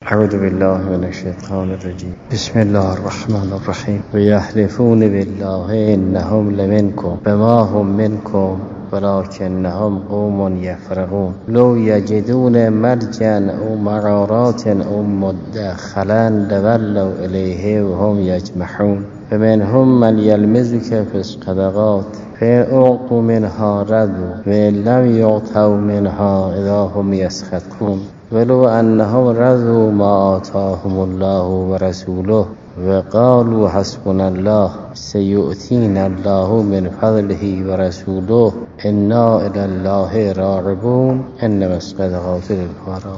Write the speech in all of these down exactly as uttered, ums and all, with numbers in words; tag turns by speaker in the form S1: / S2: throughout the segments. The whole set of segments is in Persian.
S1: اعوذ بالله من الشیطان الرجیم. بسم الله الرحمن الرحیم. و یحلفون بالله انهم لمنکم وما هم منکم ولکنهم قوم یفرقون لو یجدون مرجعا او مغارات او مدخلا لولوا الیه وهم یجمحون فمنهم من یلمزک فی الصدقات فاعطوا منها رضوا وان لم یعطوا منها اذا هم یسخطون ولو انهم رضوا ما آتاهم الله ورسوله وقالوا حسبنا الله سيؤتينا الله من فضله ورسوله انا الى الله راغبون انما الصدقات للفقراء.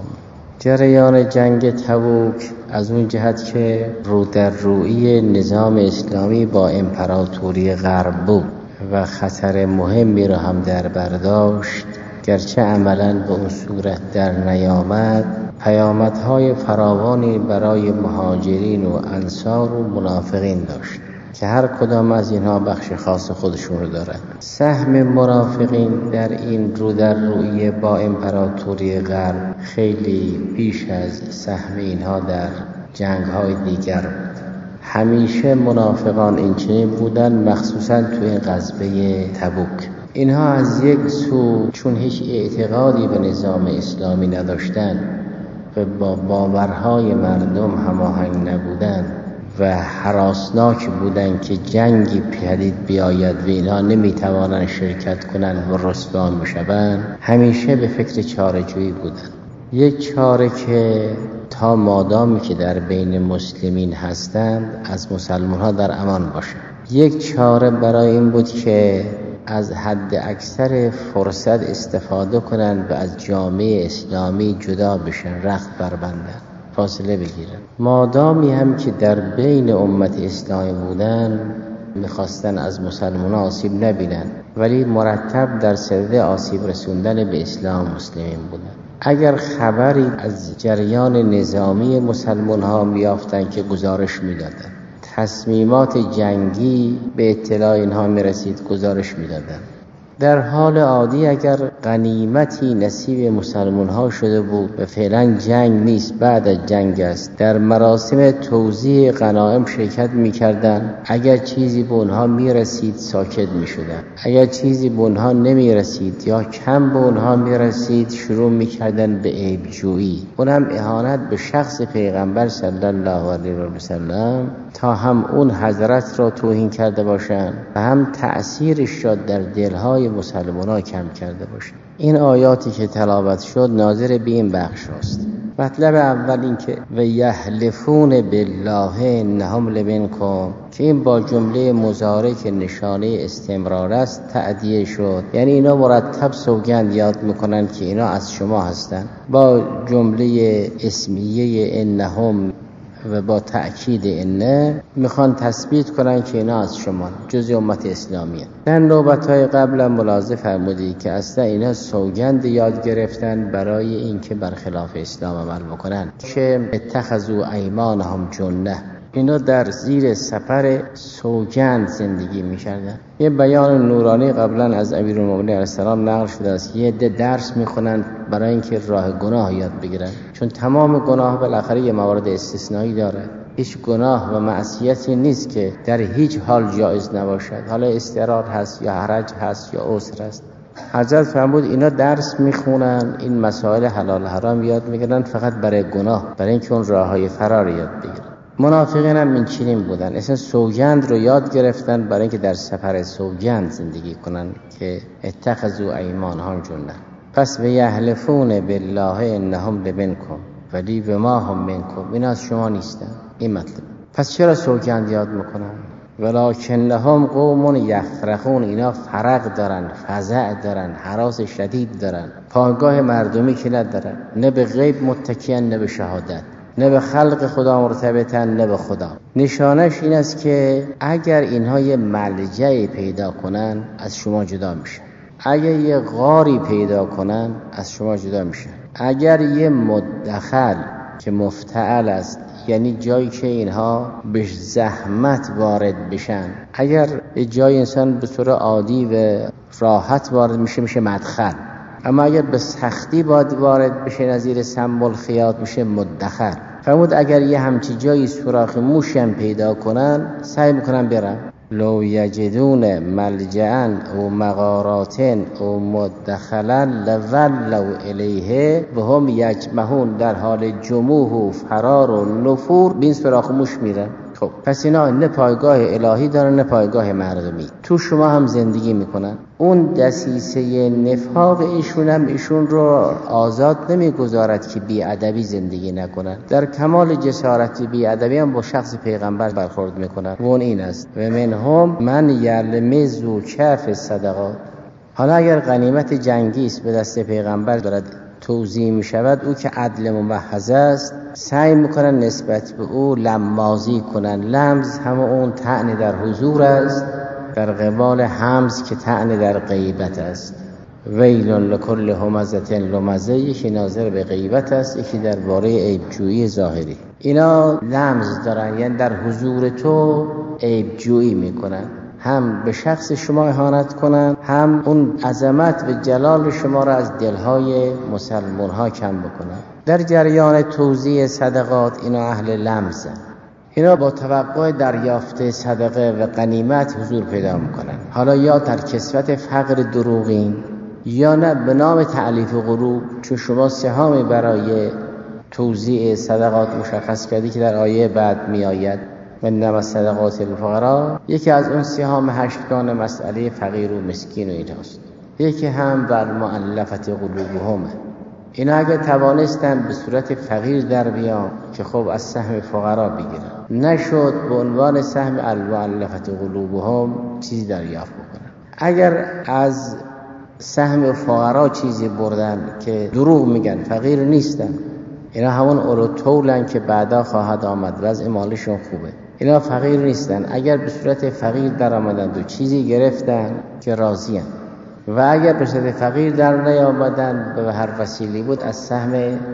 S1: جریان جنگ تبوک از اون جهت که رو در رویی نظام اسلامی با امپراتوری غرب بود و خطر مهمی را هم در برداشت، گرچه عملاً به اون صورت در نیامد، پیامدهای فراوانی برای مهاجرین و انصار و منافقین داشت که هر کدام از اینها بخش خاص خودشون رو دارد. سهم منافقین در این رو در رویه با امپراتوری غرب خیلی بیش از سهم اینها در جنگ‌های دیگر بود. همیشه منافقان این چنین بودن، مخصوصاً تو این غزوه تبوک. اینها از یک سو چون هیچ اعتقادی به نظام اسلامی نداشتند و با باورهای مردم هماهنگ نبودند و هراسناک بودند که جنگی پدید بیاید و اینها نمیتوانند شرکت کنند و رسوا میشوند، همیشه به فکر چاره‌جویی بودند. یک چاره که تا مادامی که در بین مسلمین هستند از مسلمان ها در امان باشند. یک چاره برای این بود که از حد اکثر فرصت استفاده کنند و از جامعه اسلامی جدا بشن، رخت بربندن، فاصله بگیرن. مادامی هم که در بین امت اسلامی بودن میخواستن از مسلمان آسیب نبینن، ولی مرتب در صدد آسیب رسوندن به اسلام مسلمین بودن. اگر خبری از جریان نظامی مسلمان ها میافتن که گزارش میدادن، تصمیمات جنگی به اطلاع اینها میرسید گزارش میدادن. در حال عادی اگر غنیمتی نصیب مسلمان ها شده بود و فعلا جنگ نیست، بعد از جنگ است، در مراسم توزیع غنایم شرکت میکردن. اگر چیزی به اونها میرسید ساکت میشدن، اگر چیزی به اونها نمیرسید یا کم به اونها میرسید شروع میکردن به عیب جویی، اونم اهانت به شخص پیغمبر صلی الله علیه و سلم، تا هم اون حضرت را توهین کرده باشند و هم تأثیرش را در دلهای مسلمان ها کم کرده باشند. این آیاتی که تلاوت شد ناظر به این بخش است. مطلب اول این که و یحلفون بالله انهم لمنکم، که این با جمله مضارع که نشانه استمرار است تأدیه شد، یعنی اینا مرتب سوگند یاد میکنن که اینا از شما هستن، با جمله اسمیه انهم و با تأکید انه میخوان تثبیت کنن که اینا از شما جزء امت اسلامی هست. در نوبتهای قبل ملاحظه فرمودی که اصلا اینا سوگند یاد گرفتن برای اینکه برخلاف اسلام عمل بکنن، که اتخذوا ایمانهم جنه، اینا در زیر سپر سوگند زندگی میکردن. یه بیان نورانی قبلا از امیرالمومنین علیه السلام نقل شده است، یه عده درس میخونن برای اینکه راه گناه یاد بگیرن، چون تمام گناه بالاخره یه موارد استثنایی داره. هیچ گناه و معصیتی نیست که در هیچ حال جایز نباشد، حالا استقرار هست یا حرج هست یا عسر هست. حضرت فرمود اینا درس میخونن، این مسائل حلال حرام یاد میگیرن فقط برای گناه، برای اینکه اون راههای فرار یاد بگیرن. منافقین هم این چنین بودن، اصلا سوگند رو یاد گرفتن برای اینکه در سفر سوگند زندگی کنن، که اتخذوا ایمانهم جنه. پس و یحلفون بالله انهم لمنکم ولی و ما هم منکم، این از شما نیستن. این مطلب. پس چرا سوگند یاد میکنن؟ ولکنهم قوم یفرقون، اینا فرق دارن، فزع دارن، هراس شدید دارن، پایگاه مردمی که ندارن، نه به غیب متکیان نه به شهادت، نه به خلق خدا مرتبطن نه به خدا. نشانش این است که اگر اینها یه ملجعی پیدا کنن از شما جدا میشن، اگر یه غاری پیدا کنن از شما جدا میشن، اگر یه مدخل که مفتعل است، یعنی جایی که اینها به زحمت وارد بشن، اگر جای انسان به صورت عادی و راحت وارد میشه میشه مدخل، اما اگر به سختی باید وارد بشه نظیر سم الخیاط میشه مدخل. فرمود اگر یه همچی جایی سوراخ موشی هم پیدا کنن سعی میکنن برن. لو یجدون ملجأ او مغارات او مدخلا لولوا الیه و هم یجمعون، در حال جموع و فرار و نفور به این سوراخ موش میرن. خب پس اینا نه پایگاه الهی دارن نه پایگاه مردمی، تو شما هم زندگی میکنن. اون دسیسه نفاق ایشون هم ایشون رو آزاد نمیگذارد که بی ادبی زندگی نکنن. در کمال جسارت بی ادبی هم با شخص پیغمبر برخورد میکنن و اون این است و منهم من یلمز کف صدقات. حالا اگر غنیمت جنگی است به دست پیغمبر دارد توزیع می شود، او که عدل ممحض است سعی میکنن نسبت به او لمازی کنن. لمز هم اون طعن در حضور است در قبال همز که طعن در غیبت است. ویل لکل همزة لمزه، یکی ناظر به غیبت است، یکی درباره عیبجویی ظاهری. اینا لمز دارن، یعنی در حضور تو عیبجویی میکنن، هم به شخص شما اهانت کنن، هم اون عظمت و جلال شما را از دلهای مسلمان ها کم بکنن. در جریان توزیع صدقات اینا اهل لمزن، اینا با توقع دریافت صدقه و غنیمت حضور پیدا میکنن. حالا یا در کسوت فقر دروغین یا نه به نام تعلیف غروب، چون شما سهامی برای توزیع صدقات مشخص کردی که در آیه بعد می آید انما الصدقات للفقراء. یکی از اون سهام هشتگان مسئله فقیر و مسکین و ایناست، یکی هم بر مؤلفه قلوبهم. اینا اگه توانستن به صورت فقیر در بیان که خب از سهم فقرا بگیرن، نشد به عنوان سهم المؤلفه قلوبهم چیزی دریافت بکنن. اگر از سهم فقرا چیزی بردن که دروغ میگن فقیر نیستن، اینا همون اروتولن که بعدا خواهد آمد، وضع مالشون خوبه، اینا فقیر نیستن. اگر به صورت فقیر در آمدند و چیزی گرفتن که راضیان، و اگر به صورت فقیر در نیامدن به هر وسیلی بود از سهم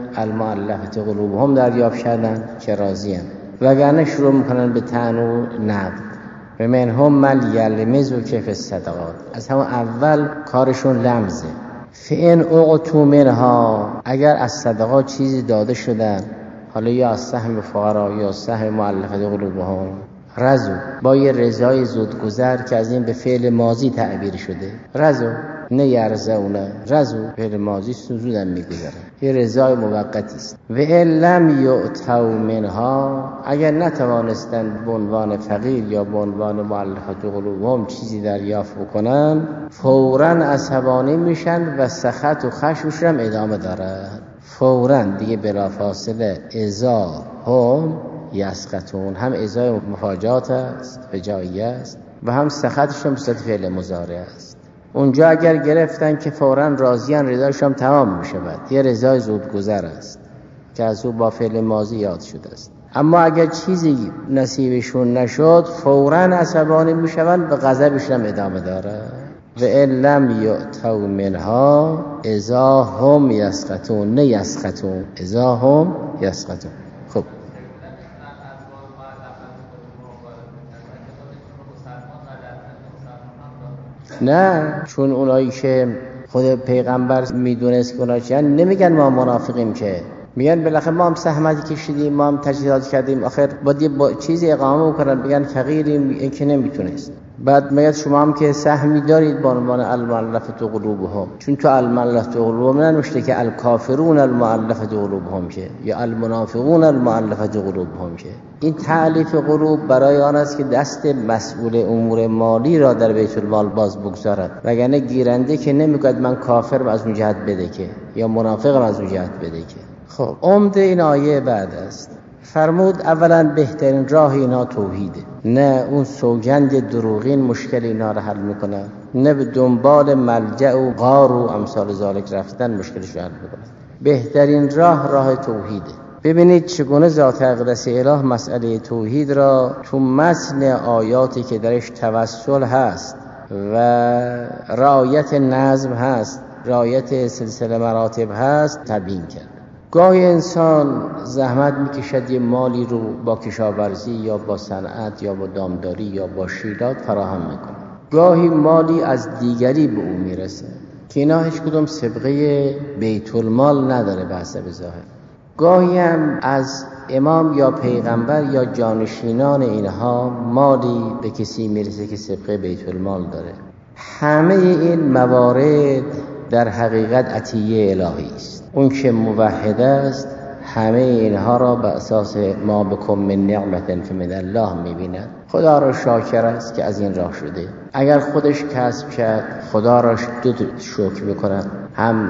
S1: المؤلفه قلوبهم دریافت کردن که راضیان، وگرنه شروع میکنن به طعن و نقد. و منهم من یلمز کف الصدقات، از همون اول کارشون لمزه. فئن اعطوا منها، اگر از صدقات چیزی داده شدن، حالا یا از سهم فقرا یا سهم مؤلفه قلوبهم، رضو، با یه رضای زودگذر که از این به فعل ماضی تعبیر شده، رضو نه یرضونه، رضو فعل ماضی زودم میگذره، یه رضای موقتی است. و ان لم یعطوا منها، اگر نتوانستند به عنوان فقیر یا به عنوان مؤلفه قلوبهم چیزی دریافت بکنن، فوراً عصبانی میشن و سخط و خشمشون هم ادامه داره. فوراً دیگه بلافاصله اذا هم یسقطون، هم ازای مفاجات است فجاییه است و هم سخطش هم صورت فعل مضارع است. اونجا اگر گرفتن که فوراً راضیان، رضایشون هم تمام میشه، بعد یه رضای زودگذر است که از او با فعل ماضی یاد شده است. اما اگر چیزی نصیبشون نشد فوراً عصبانی میشون و غضبشون هم ادامه داره. و ان لم یعطوا منها اذا هم یسقطون، نه یسقطون، اذا هم یسقطون. خب نه، چون اونایی که خود پیغمبر میدونست که اونا چیه، نمیگن ما منافقیم، که میگن بالاخره ما هم زحمت کشیدیم، ما هم تجهیزات کردیم، آخر باید با چیزی اقامه بکنن، بگن فقیریم، این که نمیتونست. بعد میگن شما هم که سهمی دارید با عنوان المؤلفه قلوبهم، چون تو المؤلفه قلوبهم ننوشته که الکافرون المؤلفه قلوبهم که یا المنافقون المؤلفه قلوبهم که. این تألیف قلوب برای آن است که دست مسئول امور مالی را در بیت المال باز بگذارد، وگرنه گیرنده که نمیگوید من کافرم از اون جهت بده که، یا منافقم از اون جهت بده که. خب عمده این آیه بعد است. فرمود اولا بهترین راه اینا توحیده، نه اون سوگند دروغین مشکل اینا رو حل میکنه، نه به دنبال ملجأ و غار و امثال ذالک رفتن مشکلش رو حل میکنه. بهترین راه راه توحیده. ببینید چگونه ذات اقدس اله مسئله توحید را تو متن آیاتی که درش توسل هست و رعایت نظم هست، رعایت سلسله مراتب هست تبیین کرد. گاهی انسان زحمت میکشد یه مالی رو با کشاورزی یا با صنعت یا با دامداری یا با شیلات فراهم میکنه، گاهی مالی از دیگری به او میرسه که اینا هیچ کدوم سابقه بیت المال نداره به حسب ظاهر، گاهی هم از امام یا پیغمبر یا جانشینان اینها مالی به کسی میرسه که سبقه بیت المال داره. همه این موارد در حقیقت عطیه الهی است. اون که موحد است همه اینها را به اساس ما بکن من نعمت فمن الله میبیند. خدا را شاکر است که از این راه شده. اگر خودش کسب کرد خدا را دو شکر بکند، هم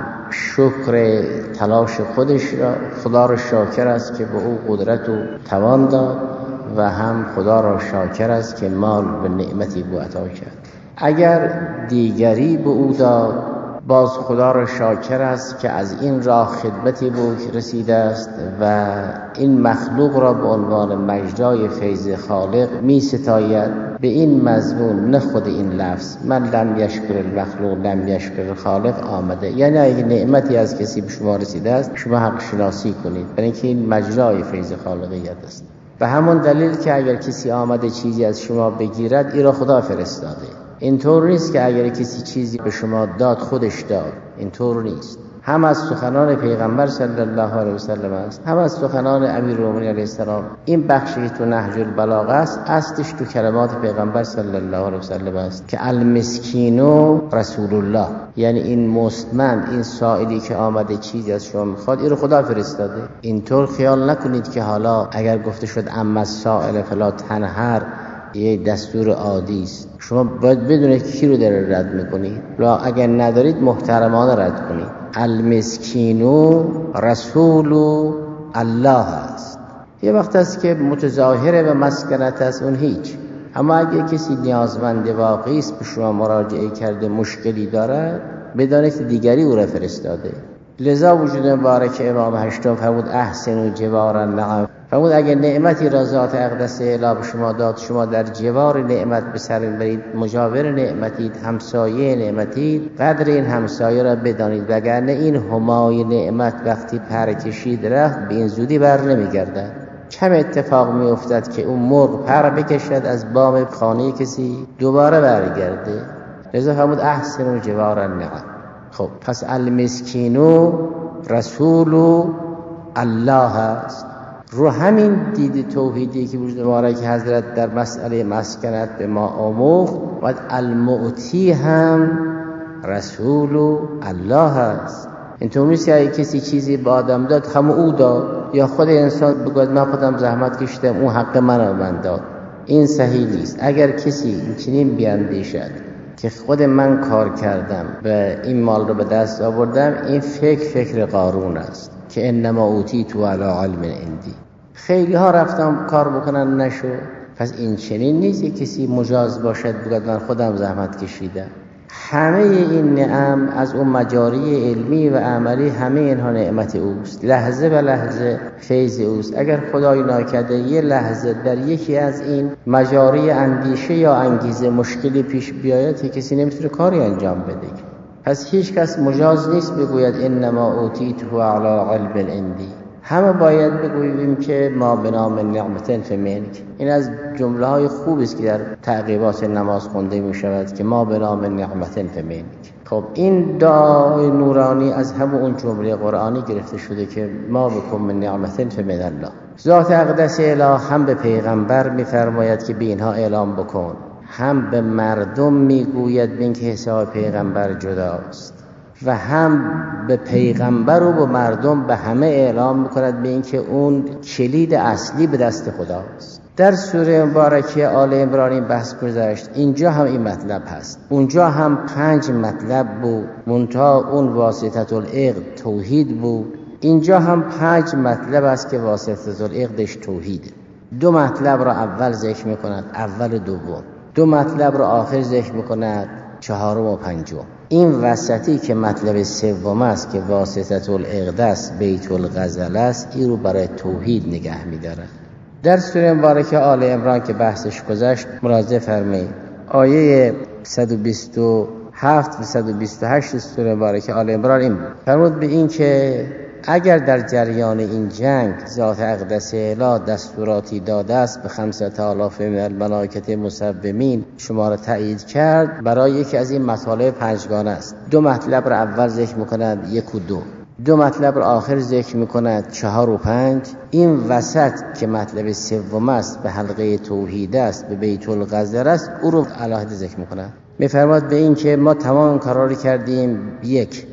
S1: شکر تلاش خودش را، خدا را شاکر است که به او قدرت و توان داد، و هم خدا را شاکر است که مال و نعمتی به عطا کرد. اگر دیگری به او داد باز خدا را شاکر است که از این راه خدمتی به او رسیده است و این مخلوق را به عنوان مجرای فیض خالق می ستاید. به این مضمون نه خود این لفظ من لم یشکر المخلوق لم یشکر الخالق آمده، یعنی اگه نعمتی از کسی به شما رسیده است شما حق شناسی کنید، برای اینکه این مجرای فیض خالقیت است. به همون دلیل که اگر کسی آمده چیزی از شما بگیرد این را خدا فرستاده. اینطور نیست که اگر کسی چیزی به شما داد خودش داد، اینطور نیست. هم از سخنان پیغمبر صلی الله علیه و سلم است، هم از سخنان امیرالمومنین علیه السلام. این بخشی تو نهج البلاغه است، اصلش تو کلمات پیغمبر صلی الله علیه و سلم است که المسکینو رسول الله، یعنی این مستمند، این سائلی که آمده چیزی از شما میخواد این رو خدا فرستاده. اینطور خیال نکنید که حالا اگر گفته شد اما السائل فلا تنهر یه دستور عادی است. شما باید بدونید کی رو داره رد میکنید، لا اگر ندارید محترمانه رد کنید. المسکینو رسول الله است. یه وقت است که متظاهره و مسکنت است، اون هیچ. اما اگه کسی نیازمند واقعی است به شما مراجعه کرده مشکلی داره، بدانید دیگری او را فرستاده. لذا وجود مبارک امام هشتم فرمود احسنوا جوار النعم، فرمود اگر نعمتی را ذات اقدس اله به شما داد شما در جوار نعمت به سر برید، مجاور نعمتید، همسایه نعمتید، قدر این همسایه را بدانید، وگرنه این همای نعمت وقتی پر کشید رفت به این زودی بر نمیگردد. کم اتفاق می افتد که اون مرغ پر بکشد از بام خانه کسی دوباره برگرده. لذا فرمود احسنوا جوار النعم. خب پس المسکینو رسول الله است. رو همین دید توحیدی که وجود مبارک حضرت در مسئله مسکنت به ما آموخت، و المعطی هم رسول الله است. این تو نیست که کسی چیزی به آدم داد هم او داد، یا خود انسان بگوید من خودم زحمت کشیدم اون حق منو من داد. این صحیح نیست. اگر کسی این چنین بیاندیشد که خود من کار کردم و این مال رو به دست آوردم، این فکر فکر قارون است که انما اوتیتو علی علم عندی. خیلی ها رفتم کار بکنن نشو. پس این چنین نیست که کسی مجاز باشد بگوید من خودم زحمت کشیدم. همه این نعم از اون مجاری علمی و عملی، همه اینها نعمت اوست، لحظه به لحظه فیض اوست. اگر خدای ناکرده یه لحظه در یکی از این مجاری اندیشه یا انگیزه مشکلی پیش بیاید که کسی نمیتونه کاری انجام بده. پس هیچ کس مجاز نیست بگوید انما اوتیته علی علم عندی. همه باید بگوییم که ما به نام نعمت فمنک. این از جمله های خوبی است که در تعقیبات نماز خونده می شود که ما به نام نعمت فمنک. خب این دعای نورانی از همون اون جمله قرآنی گرفته شده که ما بکن من نعمت فمن الله. ذات اقدس اله هم به پیغمبر میفرماید که به اینها اعلام بکن، هم به مردم میگوید به اینکه حساب پیغمبر جداست، و هم به پیغمبر و به مردم به همه اعلام میکند به اینکه اون کلید اصلی به دست خداست. در سوره مبارکه آل عمران این بحث گذشت، اینجا هم این مطلب هست. اونجا هم پنج مطلب بود، منتها اون واسطه العقد توحید بود. اینجا هم پنج مطلب است که واسطه العقدش توحیده. دو مطلب را اول ذکر میکند، اول و دوم. دو مطلب را آخر ذکر میکند، چهارم و پنجم. این وسطی که مطلب سوم است که واسطه العقد است، بیت الغزل است، این رو برای توحید نگه می‌دارد. در سوره مبارکه آل عمران که بحثش گذشت مراجعه فرمایید. آیه صد و بیست و هفت و صد و بیست و هشت سوره مبارکه آل عمران این فرمود به این که اگر در جریان این جنگ ذات اقدس اله دستوراتی داده است به خمسة آلاف من الملائکه مسومین شما را تایید کرد، برای یکی از این مطالب پنجگانه است. دو مطلب را اول ذکر می‌کنند، یک و دو. دو مطلب را آخر ذکر میکند، چهار و پنج. این وسط که مطلب سوم است، به حلقه توحید است، به بیت القذر است، او رو علاهده ذکر میکند. میفرماد به این که ما تمام کارا رو کردیم. یک،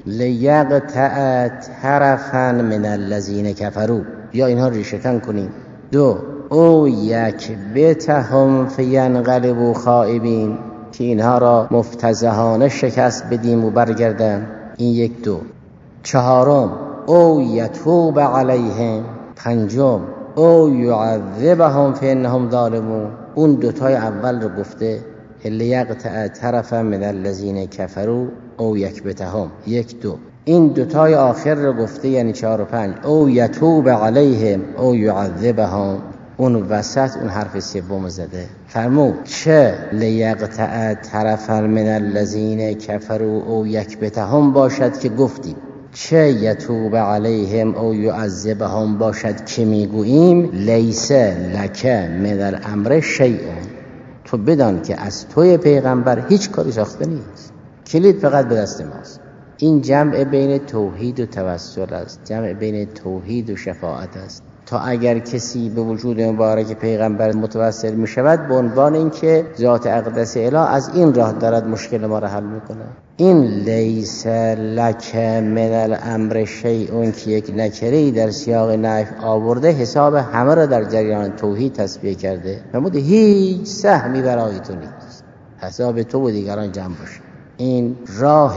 S1: لیقطع طرفا من الذین کفروا، یا اینها رو ریشه‌کن کنیم. دو، او یک بتهم فینقلبوا خائبین، که اینها را مفتضحانه شکست بدیم و برگردن. این یک. دو. چهارم، او یتوب علیهم. پنجم، او یعذبهم فانهم ظالمون. اون دوتای اول رو گفته، لیقطع طرفا من الذین کفروا او یکبتهم، یک دو. این دوتای آخر رو گفته، یعنی چهار و پنج، او یتوب علیهم او یعذبهم. اون وسط اون حرف سوم زده، فرمود چه لیقطع طرفا من الذین کفروا او یکبتهم باشد که گفتیم، چه یتوب علیهم او یعذبهم باشد که میگوییم لیس لک من الامر شیء. تو بدان که از توی پیغمبر هیچ کاری ساخته نیست، کلید فقط به دست ماست. این جمع بین توحید و توسل است، جمع بین توحید و شفاعت است. تا اگر کسی به وجود مبارک پیغمبر متوسل می شود، به عنوان اینکه ذات اقدس اله از این راه دارد مشکل ما را حل میکنه. این لیس لک من الامر شیء که یک نکره‌ای در سیاق نفی آورده، حساب همه را در جریان توحید تسبیح کرده. فرمود هیچ سهمی برای تو نیست، حساب تو و دیگران جمع باشه. این راه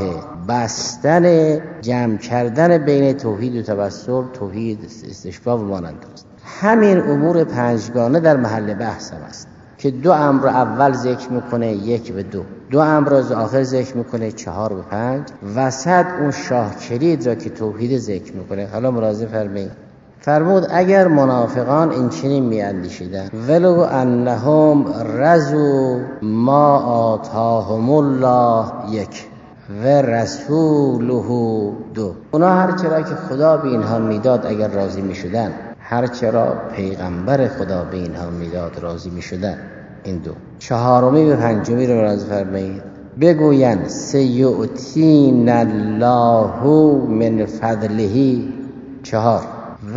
S1: بستن جمع کردن بین توحید و توسل، توحید استشفا و مانند است. همین امور پنجگانه در محل بحث هم است که دو امر اول ذکر میکنه، یک و دو. دو امر از آخر ذکر میکنه، چهار و پنج. وسط اون شاه کلید را که توحید ذکر میکنه. حالا ملاحظه فرمایید، فرمود اگر منافقان این چنین میاندیشیدن، ولو انهم رضوا ما آتاهم الله یک و رسوله دو، اونا هر چرا که خدا به اینها میداد اگر راضی میشدن، هر چرا پیغمبر خدا به اینها میداد راضی میشدن. این دو. چهارمی و پنجمی رو ملاحظه فرمایید، بگوین سیؤتین الله من فضله چهار و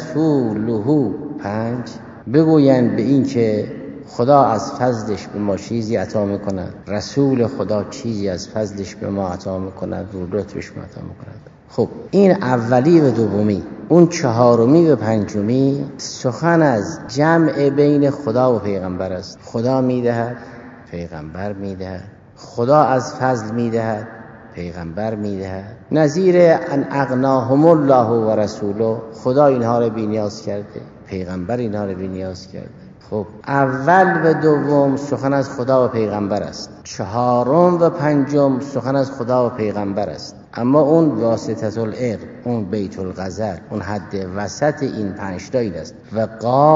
S1: رسوله پنج، بگوین به این که خدا از فضلش به ما چیزی عطا میکند، رسول خدا چیزی از فضلش به ما عطا میکند و لطفش ما عطا میکند. خب این اولی و دومی. اون چهارمی و پنجمی سخن از جمع بین خدا و پیغمبر است. خدا میدهد، پیغمبر میدهد. خدا از فضل میدهد، پیغمبر میدهد. نظیر ان اغناهم الله و رسوله، خدا اینها رو بی‌نیاز کرده، پیغمبر اینها رو بی‌نیاز کرده. خب اول و دوم سخن از خدا و پیغمبر است، چهارم و پنجم سخن از خدا و پیغمبر است. اما اون واسطه العقل، اون بیت القذر، اون حد وسط این پنج تا این است. و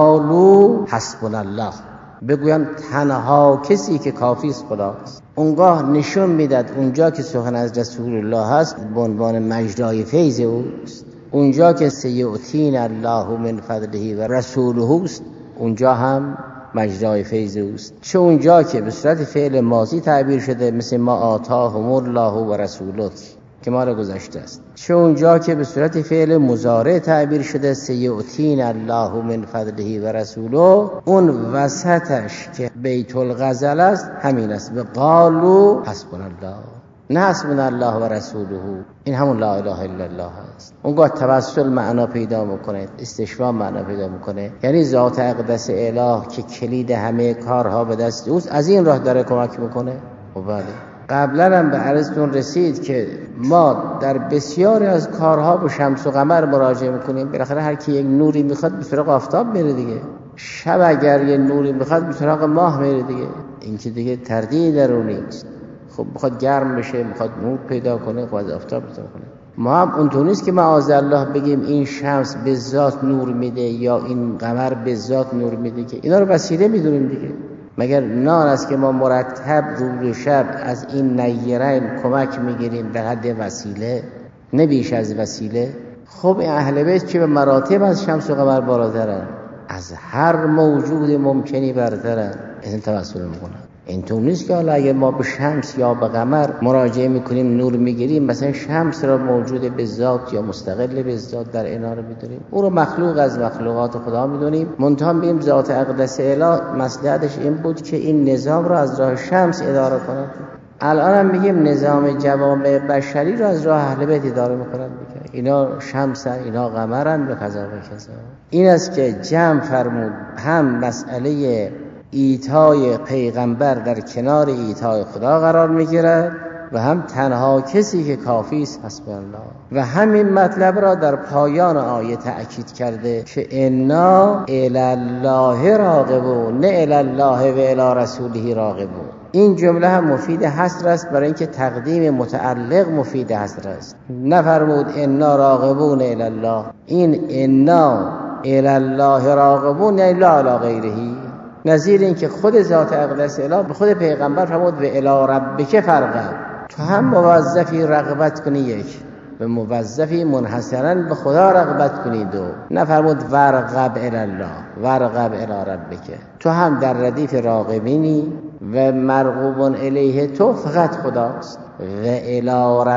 S1: قالوا حسبنا الله، بگویم تنها کسی که کافی است خداست. اونگاه نشون میداد اونجا که سخن از رسول الله هست به عنوان مجرای فیض اوست، اونجا که سیؤتین الله من فضله و رسوله است اونجا هم مجرای فیض اوست. چه اونجا که به صورت فعل ماضی تعبیر شده مثل ما آتاهم الله و رسوله که ما را گذشته است، چه اونجا که به صورت فعل مضارع تعبیر شده سیؤتین الله من فضله و رسوله، اون وسطش که بیت الغزل است همین است، به قالوا حسبنا الله، نه حسبنا الله و رسوله. این همون لا اله الا الله است. اونگاه توسل معنا پیدا میکنه، استشفا معنا پیدا میکنه، یعنی ذات اقدس اله که کلید همه کارها به دست اوست، از این راه داره کمک میکنه. و بله قبلا هم به عرضتون رسید که ما در بسیاری از کارها به شمس و قمر مراجعه میکنیم. بالاخره هر کی یک نوری میخواد به سراغ آفتاب میره دیگه، شب اگر یه نوری میخواد به سراغ ماه میره دیگه. این که دیگه تردید در اون نیست. خب میخواد گرم بشه، میخواد نور پیدا کنه، خواهد آفتاب پیدا کنه. ما هم اونطور نیست که معاذالله بگیم این شمس به ذات نور میده یا این قمر به ذات نور میده، که اینا رو وسیله میدونیم دیگه. مگر نان است که ما مرتب روز و شب از این نیرین کمک میگیریم در حد وسیله، نه بیش از وسیله. خب این اهل بیت که به مراتب از شمس و قمر بالاترن، از هر موجود ممکنی برترن، این توسل میکنن. این تو نیست که حالا اگر ما به شمس یا به قمر مراجعه میکنیم نور میگیریم، مثلا شمس را موجود به ذات یا مستقل به ذات در انار میدونیم، او رو مخلوق از مخلوقات خدا میدونیم. منتها بیم ذات اقدس اله مصلحتش این بود که این نظام را از راه شمس اداره کند. الان هم میگیم نظام جوامع بشری را از راه اهل بیت اداره میکنند. اینا شمسن، اینا قمرن، به قضا و کذا. این است که جمع فرمود هم مسئله ایتای پیغمبر در کنار ایتای خدا قرار میگیرد و هم تنها کسی که کافی است حسبی الله. و همین مطلب را در پایان آیه تأکید کرده که انا الی الله راغبون، نه الی الله و الی رسوله راغبون. این جمله هم مفید حصر است، برای اینکه تقدیم متعلق مفید حصر است. نفرمود انا راغبون الی الله، این انا الی الله راغبون یعنی لا الی غیره. نظیر این که خود ذات اقدس اله به خود پیغمبر فرمود و الی ربک فرغب، تو هم موظفی رغبت کنی یک، به موظفی منحصرا به خدا رغبت کنی دو. نفرمود ورغب الی الله، ورغب الی ربک، تو هم در ردیف راغبینی و مرغوب الیه تو فقط خداست. و الی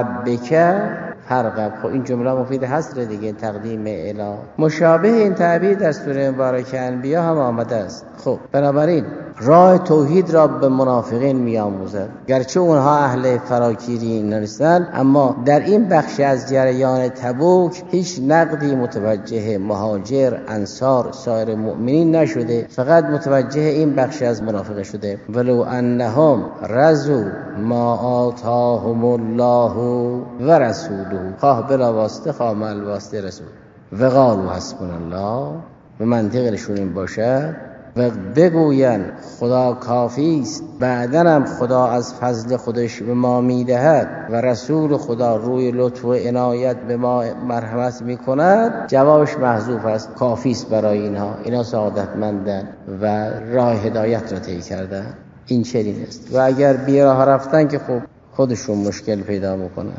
S1: ربک فرغب. خب این جمله مفید حصر دیگه، تقدیم الی. مشابه این تعبیر در سوره مبارکه انبیا هم آمده است. خب بنابراین راه توحید را به منافقین می‌آموزد، گرچه اونها اهل فراگیری نیستند، اما در این بخش از جریان تبوک هیچ نقدی متوجه مهاجر، انصار، سایر مؤمنین نشده، فقط متوجه این بخش از منافقین شده. ولو انهم رضوا ما آتاهم الله و رسوله، خواه بلا واسطه خواه مال واسطه رسول، و قالوا حسبنا الله، و منطقشون این باشه و بگوین خدا کافی است، بعدن هم خدا از فضل خودش به ما میدهد و رسول خدا روی لطف و عنایت به ما مرحمت میکند، جوابش محذوف است. کافی است برای اینها، اینا سعادتمندن و راه هدایت را طی کردن. این چنین است. و اگر بی راه رفتن که خب خودشون مشکل پیدا میکنن.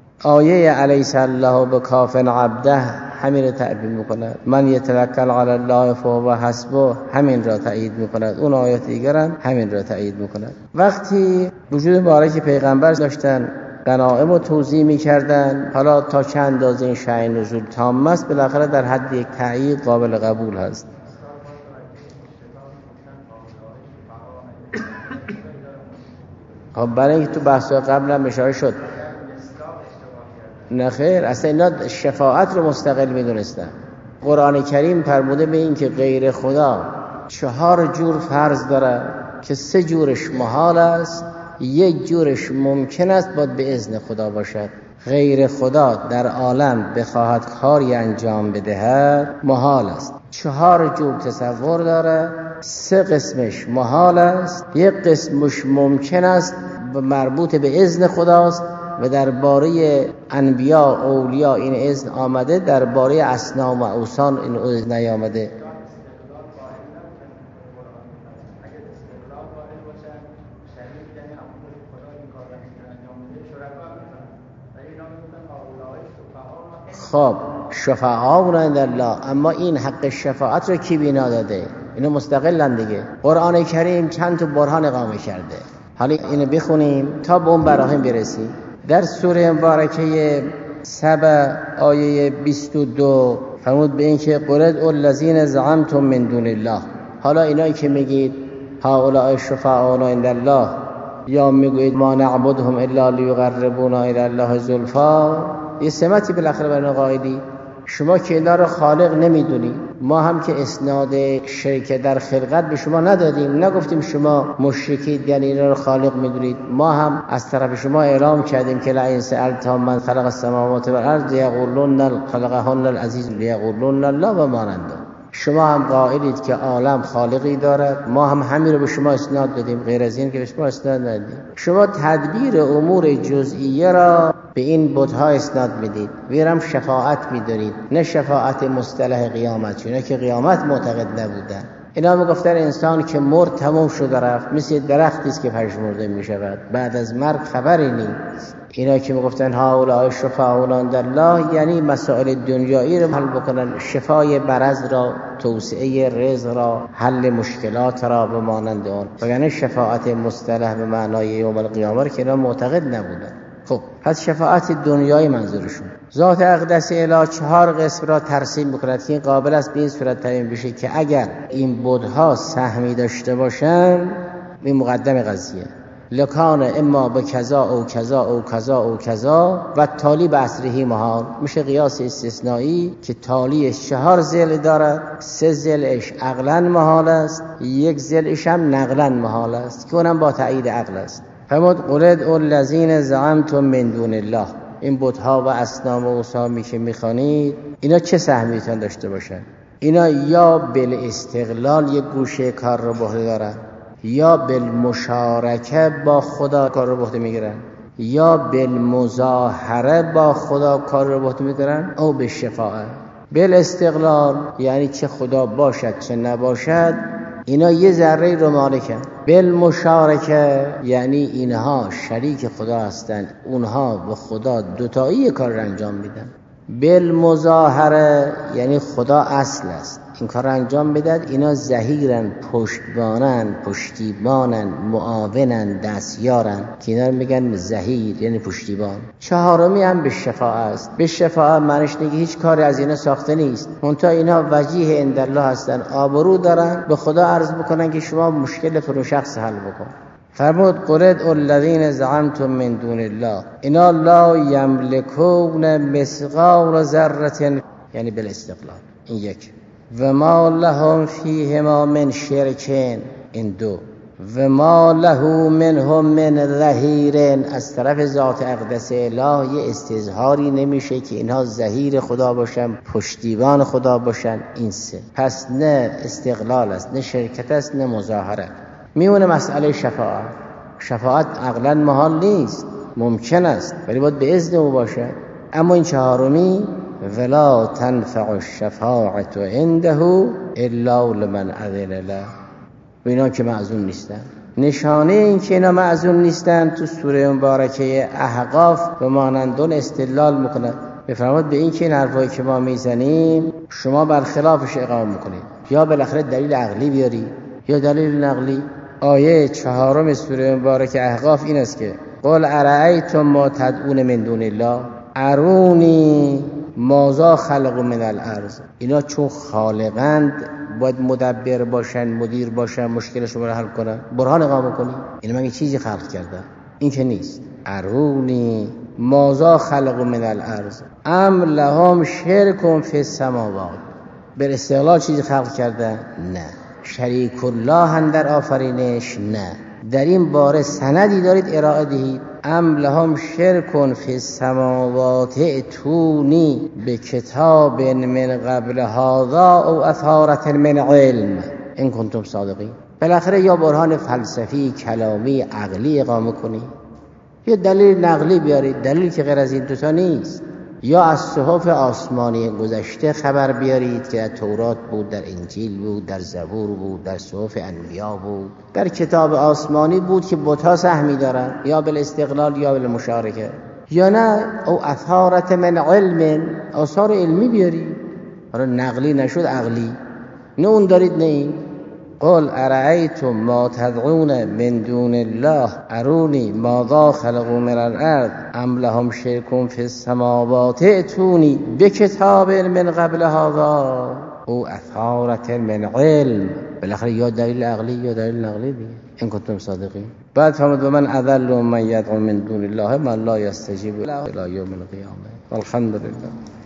S1: آیه علیس الله بکاف عبده همین را تعبیر میکند. من یتوکل علی الله فهو حسبه همین را تایید میکند. اون آیات دیگر هم همین را تایید میکند. وقتی وجود مبارک پیغمبر داشتن غنایم رو توزیع میکردن، حالا تا چند اندازه این شأن نزول تام است، بالاخره در حد یک تایید قابل قبول هست. خب برای اینکه تو بحث قبل هم اشاره شد، نه خیر، اصلا اینا شفاعت رو مستقل میدونستن. قرآن کریم فرموده به این که غیر خدا چهار جور فرض داره که سه جورش محال است، یک جورش ممکن است باید به اذن خدا باشد. غیر خدا در عالم بخواهد کاری انجام بدهد محال است. چهار جور تصور داره، سه قسمش محال است، یک قسمش ممکن است مربوط به اذن خداست و درباره انبیا اولیا این اذن آمده، درباره اصنام و اوثان این اذن نیامده. خب شفاعا عند الله، اما این حق شفاعت رو کی بنا داده؟ اینو مستقلن دیگه. قرآن کریم چند تا برهان اقامه کرده. حالا اینو بخونیم تا به اون براهین برسیم. در سوره مبارکه سبع آیه بیست و دو فرمود به این که قل ادعوا الذین زعمتم من دون الله. حالا اینایی که میگید هؤلاء شفاعانا عند الله، یا میگوید ما نعبدهم الا لیقربونا الی الله زلفا، یه سمتی بالاخره برای قائلی. شما که اینا رو خالق نمیدونی، ما هم که اسناد شرک در خلقت به شما ندادیم، نگفتیم شما مشرکید یعنی اینا رو خالق میدونید. ما هم از طرف شما اعلام کردیم که لئن سألتهم من خلق السماوات والارض یقولون خلقهن العزیز یقولون الله و مانند. شما هم قائلید که عالم خالقی دارد، ما هم همین رو به شما اسناد دادیم، غیر از این که به شما اسناد ندادیم. شما تدبیر امور جزئیه را به این بت‌ها اسناد میدید، ویرم شفاعت میدونید، نه شفاعت مصطلح قیامت، چون که قیامت معتقد نبودن. اینا میگفتن انسان که مرد تمام شده رفت، مثل درختی است که پژمرده میشود، بعد از مرگ خبری نیست. اینا که میگفتن هؤلاء شفاعون عند الله، یعنی مسائل دنیایی رو حل بکنن، شفای مرض را، توسعه رزق را، حل مشکلات را به مانند اون. وگرنه شفاعت مصطلح به معنای یوم القیامه که اینا معتقد نبودن. خب پس شفاعت دنیایی منظورشون. ذات اقدس الهی چهار قسم را ترسیم میکند که این قابل است به این صورت تعیین بشه که اگر این بت‌ها سهمی داشته باشن، این مقدم قضیه، لکان اما به کذا او کذا او کذا او کذا و تالی به اصرهی محال، میشه قیاس استثنایی که تالیش چهار ضلع دارد، سه ضلعش عقلا محال است، یک ضلعش هم نقلا محال است که اونم با تایید عقل است. فرمود قل ادعوا الذین زعمتم من دون الله، این بت‌ها و اصنام و اوثانی که میخوانید اینا چه سهمی میتونن داشته باشن؟ اینا یا بالاستقلال یک گوشه کار رو به عهده دارن، یا بالمشارکه با خدا کار رو به عهده میگیرن، یا بالمظاهره با خدا کار رو به عهده میگیرن، او بالشفاعه. بالاستقلال یعنی چه خدا باشد چه نباشد اینا یه ذره رو مالکن. بالمشارکه یعنی اینها شریک خدا هستن، اونها به خدا دوتایی کار رو انجام میدن. بالمظاهره یعنی خدا اصل است، این کار رو انجام میدن، اینا ظهیرن، پشتبانن، پشتیبانن، معاونن، دستیارن که اینا رو میگن ظهیر یعنی پشتیبان. چهارمی هم به شفاعه است. به شفاعه معنیش اینه که هیچ کاری از اینا ساخته نیست، منتها اینا وجیه عند الله هستن، آبرو دارن، به خدا عرض بکنن که شما مشکل فلان شخص حل بکن. فرمود قل ادعوا الذین زعمتم من دون الله اینا لا یملکون مثقال ذره، یعنی بالاستقلال. این یک. و ما لهم فیهما من شرکین، این دو. و ما له منهم من ظهیر، از طرف ذات اقدس الهی یه استظهاری نمیشه که اینها ظهیر خدا باشن، پشتیبان خدا باشن. این سه. پس نه استقلال است، نه شرکت است، نه مظاهره. میونه مسئله شفاعت. شفاعت عقلا محال نیست، ممکن است ولی باید به اذن او باشه. اما این چهارمی ولا تنفع الشفاعت عنده الا لمن اذن له، و اینا که معذون نیستن. نشانه این که اینا معذون نیستن تو سوره مبارکه احقاف به مانندون استدلال میکنه. بفرماد به این که این حرفایی که ما میزنیم شما برخلافش اقامه میکنید، یا بالاخره دلیل عقلی بیاری یا دلیل نقلی. آیه چهارم سوره مبارکه احقاف این است که قل ارأیتم ما تدعون من دون الله ارونی ماذا خلقوا من الارض. اینا چون خالقند باید مدبر باشن، مدیر باشن، مشکل شما رو حل کنن. برهان اقامه کنی اینا من یه چیزی خلق کردم، این که نیست. ارونی ماذا خلقوا من الارض ام لهم شرک فی السماوات، به استقلال چیزی خلق کردن؟ نه. شریک الله در آفرینش؟ نه. در این باره سندی دارید ارائه دهید؟ ام لهم شرک فی السماوات ائتونی بکتاب من قبل هذا او اثارة من علم ان کنتم صادقین. بالاخره یا برهان فلسفی، کلامی، عقلی اقامه کنید یا دلیل نقلی بیارید، دلیل که غیر از این دوتا نیست. یا از صحف آسمانی گذشته خبر بیارید که در تورات بود، در انجیل بود، در زبور بود، در صحف انبیا بود، در کتاب آسمانی بود که بت‌ها سهمی دارن، یا بالاستقلال یا بالمشارکه. یا نه او اثارت من علم، آثار علمی بیارید. حالا نقلی نشد عقلی، نه اون دارید نه این. قل ارأیتم ما تدعون من دون الله ارونی ماذا خلقوا من الارض ام لهم شرک فی السماوات ائتونی بکتاب من قبل هذا او اثارة من علم. بالاخره یا دلیل عقلی یا دلیل نقلی دیگه ان کنتم صادقین. بعد فرمود و من اضل من یدعو من دون الله من لا یستجیب له الی یوم القیامه والحمد لله.